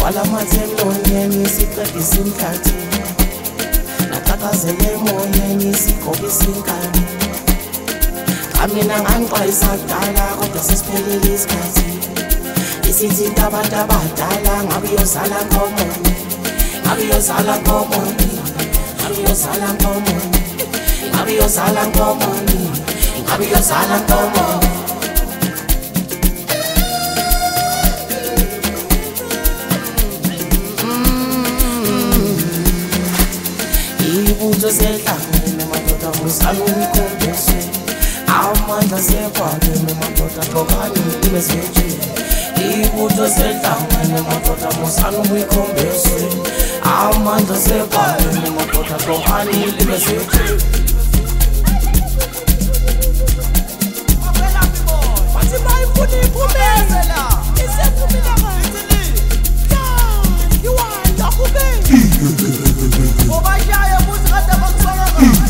Wala matemlonyeni siqeda isikhathi Natakazele emoyeni sigobe isinkani Amina nganixwayisa kudala kodwa sesiphelile isikhathi Isithinta abantu abadala ngabe uyozala ngomoni Ngabe uyozala ngomoni Ngabe uyozala ngomoni Ngabe uyozala ngomoni Ngabe uyozala ngomoni Ibutho sehlangene madoda musala umkhombese Amandla sekwakene madoda xokani ibezethu Ibutho sehlangene madoda musala umkhombese Amandla sekwakene madoda xokani ibezethu Bathi bayifuna iphumeze la isephumile kahle Yiwala kube Obashaya muthi kade bakusona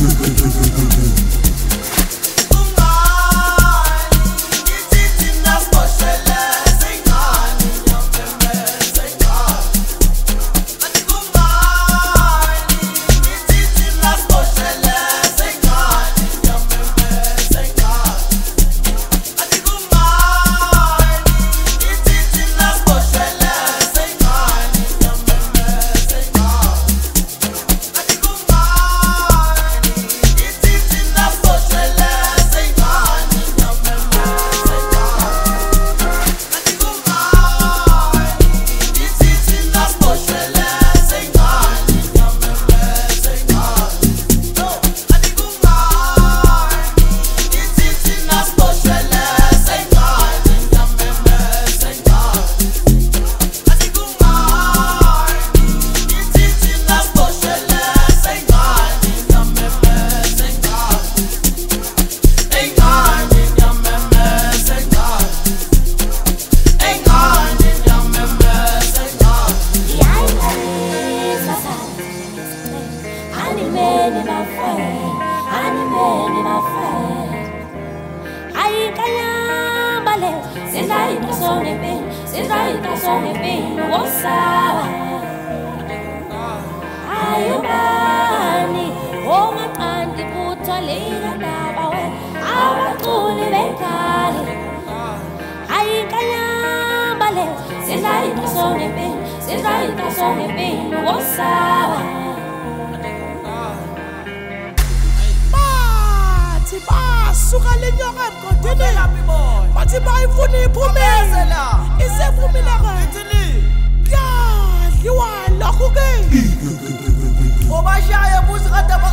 Bathi bayifuna iphumeze la isephumile kahle Yiwala kuke Obashaya muthi kade